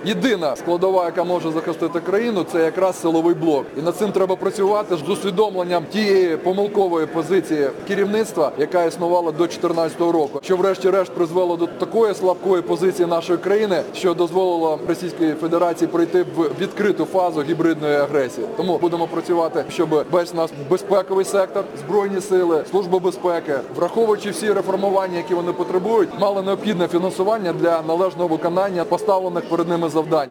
єдина складова, яка може захистити країну, це якраз силовий блок. І над цим треба працювати з усвідомленням тієї помилкової позиції керівництва, яка існувала до 2014 року, що врешті-решт призвело до такої слабкої позиції нашої країни, що дозволило Російській Федерації пройти в відкриту фазу гібридної агресії. Тому будемо працювати, щоб весь наш безпековий сектор, Збройні сили, Служба безпеки, враховуючи всі реформування, які вони потребують, мали необхідне фінансування для належного виконання поставлених перед ними завдань.